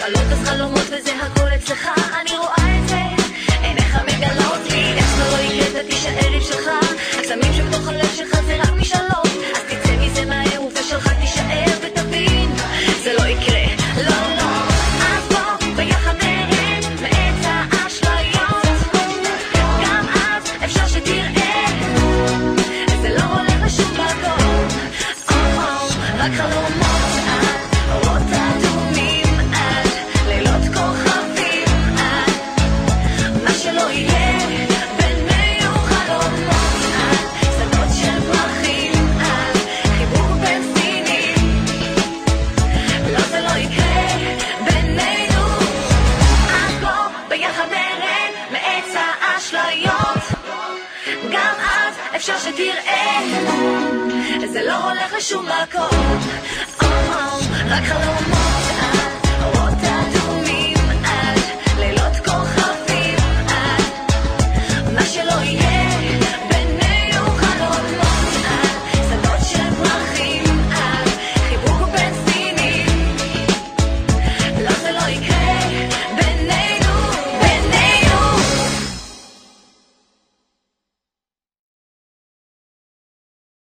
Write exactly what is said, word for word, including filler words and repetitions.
חלות אז חלומות וזה הכל אצלך, אני רואה את זה, עיניך מגלות לי, איך זה לא יקרה, אתה תישאר עם שלך, הקסמים שבתוך הלב שלך זה רק משאלות, אז תצא מזה מהר ופשלך תישאר ותבין, זה לא יקרה, לא לא, אז בוא ביחד נרד מעץ האשליות, גם אז אפשר שתראה, זה לא הולך לשום מקום, רק חלומות אפשר שתראה, זה לא הולך לשום מקום, רק חלומות